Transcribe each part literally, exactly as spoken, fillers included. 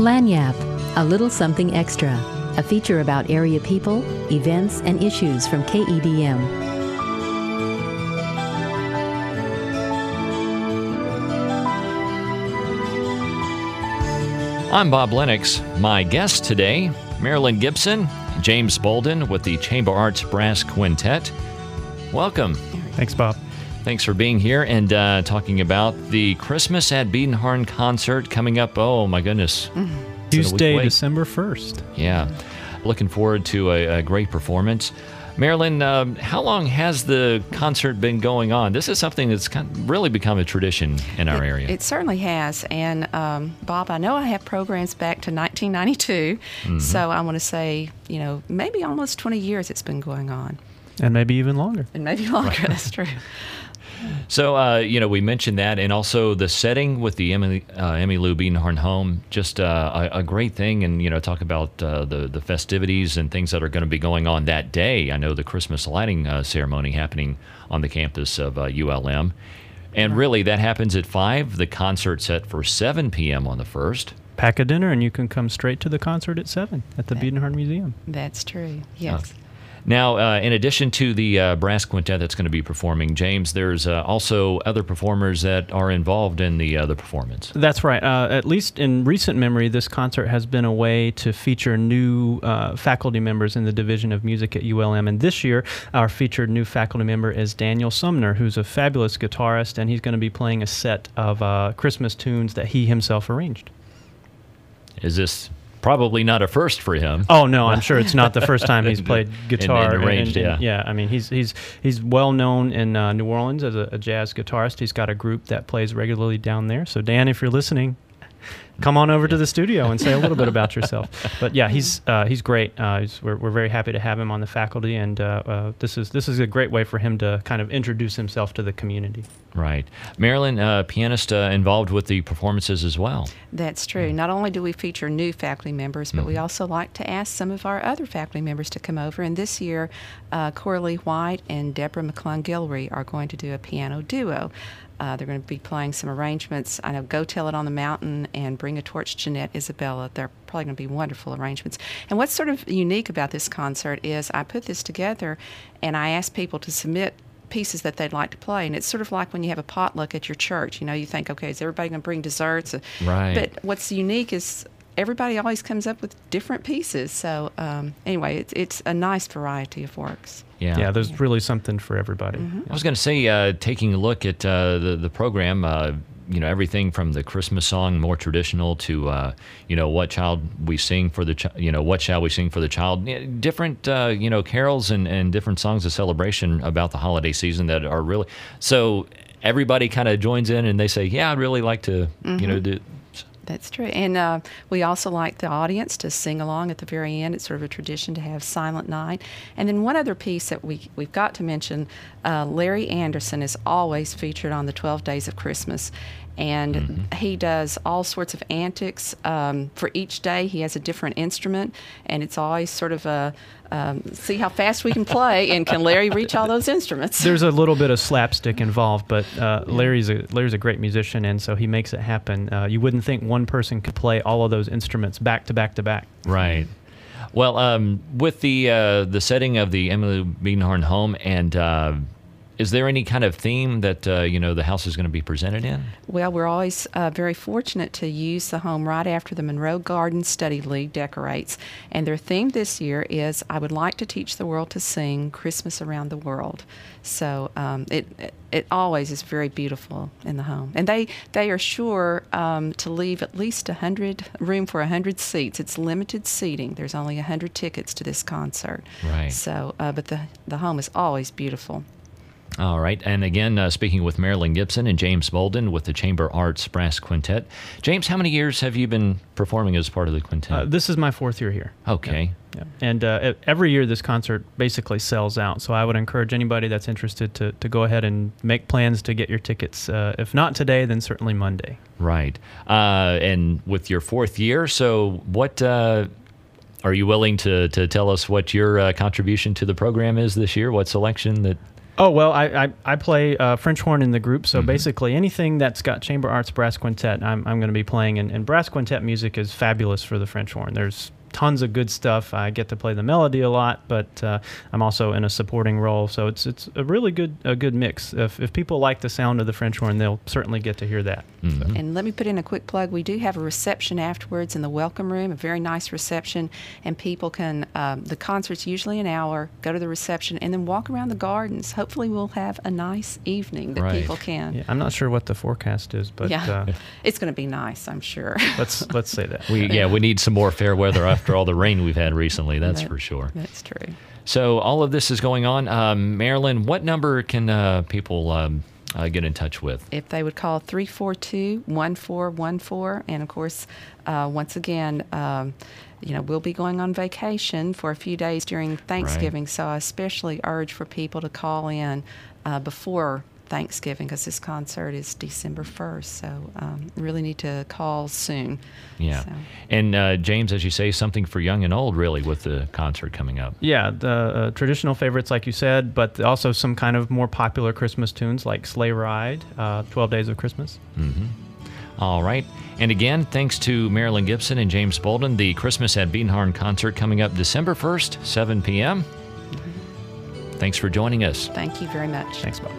Lagniappe, a little something extra, a feature about area people, events, and issues from K E D M. I'm Bob Lennox. My guest today, Marilyn Gibson, James Bolden with the Chamber Arts Brass Quintet. Welcome. Thanks, Bob. Thanks for being here and uh, talking about the Christmas at Biedenharn concert coming up. Oh, my goodness. Mm-hmm. Tuesday, December first. Yeah. Looking forward to a, a great performance. Marilyn, um, how long has the concert been going on? This is something that's kind of really become a tradition in our it, area. It certainly has. And, um, Bob, I know I have programs back to nineteen ninety-two. Mm-hmm. So I want to say, you know, maybe almost twenty years it's been going on. And maybe even longer. And maybe longer, right. That's true. So, uh, you know, we mentioned that, and also the setting with the Emily, uh, Emmylou Biedenharn home, just uh, a, a great thing, and, you know, talk about uh, the, the festivities and things that are going to be going on that day. I know the Christmas lighting uh, ceremony happening on the campus of uh, U L M, and right. really that happens at five. The concert set for seven p.m. on the first. Pack a dinner, and you can come straight to the concert at seven at the that, Biedenharn Museum. That's true, yes. Uh, Now, uh, in addition to the uh, brass quintet that's going to be performing, James, there's uh, also other performers that are involved in the uh, the performance. That's right. Uh, at least in recent memory, this concert has been a way to feature new uh, faculty members in the Division of Music at U L M. And this year, our featured new faculty member is Daniel Sumner, who's a fabulous guitarist, and he's going to be playing a set of uh, Christmas tunes that he himself arranged. Is this... Probably not a first for him. Oh no, I'm sure it's not the first time he's played guitar. And, and arranged, and, and, yeah. yeah, I mean he's he's he's well known in uh, New Orleans as a, a jazz guitarist. He's got a group that plays regularly down there. So Dan, if you're listening, come on over to the studio and say a little bit about yourself. But yeah, he's uh, he's great. Uh, he's, we're we're very happy to have him on the faculty, and uh, uh, this is this is a great way for him to kind of introduce himself to the community. Right. Marilyn, uh, pianist uh, involved with the performances as well. That's true. Mm-hmm. Not only do we feature new faculty members, but mm-hmm. we also like to ask some of our other faculty members to come over. And this year, uh, Coralie White and Deborah McClung-Gillery are going to do a piano duo. Uh, they're going to be playing some arrangements. I know Go Tell It on the Mountain and Bring a Torch, Jeanette Isabella. They're probably going to be wonderful arrangements. And what's sort of unique about this concert is I put this together and I asked people to submit pieces that they'd like to play, and it's sort of like when you have a potluck at your church. You know, you think, okay, is everybody going to bring desserts? Right. But what's unique is everybody always comes up with different pieces. So um, anyway, it's it's a nice variety of works. Yeah, yeah. There's really something for everybody. Mm-hmm. I was going to say, uh, taking a look at uh, the the program. Uh, you know, everything from the Christmas song, more traditional, to, uh, you know, what child we sing for the, ch- you know, what shall we sing for the child? Different, uh, you know, carols and, and different songs of celebration about the holiday season that are really, so everybody kind of joins in and they say, yeah, I'd really like to, mm-hmm. you know, do. That's true. And uh, we also like the audience to sing along at the very end. It's sort of a tradition to have Silent Night. And then one other piece that we, we've got to mention, uh, Larry Anderson is always featured on the twelve Days of Christmas. And mm-hmm. he does all sorts of antics. Um, for each day, he has a different instrument, and it's always sort of a um, see how fast we can play, and can Larry reach all those instruments? There's a little bit of slapstick involved, but uh, Larry's a Larry's a great musician, and so he makes it happen. Uh, you wouldn't think one person could play all of those instruments back to back to back. Right. Well, um, with the uh, the setting of the Emmylou Biedenharn home, and uh, is there any kind of theme that uh, you know the house is going to be presented in? Well, we're always uh, very fortunate to use the home right after the Monroe Garden Study League decorates, and their theme this year is "I would like to teach the world to sing Christmas around the world." So um, it, it it always is very beautiful in the home, and they they are sure um, to leave at least a hundred room for a hundred seats. It's limited seating. There's only a hundred tickets to this concert. Right. So, uh, but the the home is always beautiful. All right. And again, uh, speaking with Marilyn Gibson and James Bolden with the Chamber Arts Brass Quintet. James, how many years have you been performing as part of the quintet? Uh, this is my fourth year here. Okay. Yeah. yeah. And uh, every year this concert basically sells out. So I would encourage anybody that's interested to, to go ahead and make plans to get your tickets. Uh, if not today, then certainly Monday. Right. Uh, and with your fourth year, so what... Uh, Are you willing to, to tell us what your uh, contribution to the program is this year? What selection that... Oh, well, I, I, I play uh, French horn in the group, so Mm-hmm. basically anything that's got chamber arts brass quintet, I'm, I'm going to be playing, and, and brass quintet music is fabulous for the French horn. There's tons of good stuff. I get to play the melody a lot, but uh, I'm also in a supporting role, so it's it's a really good a good mix. If, if people like the sound of the French horn, they'll certainly get to hear that. Mhm. And let me put in a quick plug. We do have a reception afterwards in the welcome room, a very nice reception, and people can, um, the concert's usually an hour, go to the reception, and then walk around the gardens. Hopefully we'll have a nice evening that Right. people can. Yeah, I'm not sure what the forecast is, but Yeah. uh, It's going to be nice, I'm sure. let's let's say that. We yeah, we need some more fair weather after all the rain we've had recently. That's That- for sure. That's true. So all of this is going on. Um, Marilyn, what number can uh, people um, uh, get in touch with? If they would call three four two, one four one four, and of course, uh, once again, um, you know, we'll be going on vacation for a few days during Thanksgiving, so I especially urge for people to call in uh, before Thanksgiving, because this concert is December first, so um, really need to call soon. Yeah. So. And uh, James, as you say, something for young and old, really, with the concert coming up. Yeah, the uh, traditional favorites, like you said, but also some kind of more popular Christmas tunes like Sleigh Ride, uh, twelve Days of Christmas. Mm-hmm. All right. And again, thanks to Marilyn Gibson and James Bolden, the Christmas at Biedenharn concert coming up December first, seven p.m. Mm-hmm. Thanks for joining us. Thank you very much. Thanks, Bob.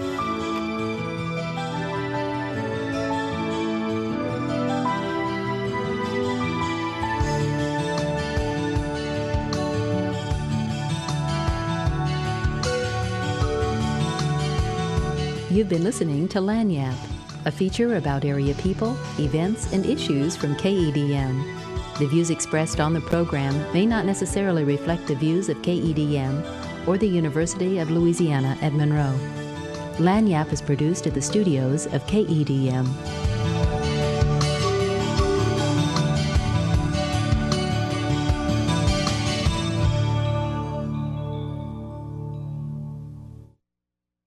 You've been listening to Lagniappe, a feature about area people, events, and issues from K E D M. The views expressed on the program may not necessarily reflect the views of K E D M or the University of Louisiana at Monroe. Lagniappe is produced at the studios of K E D M.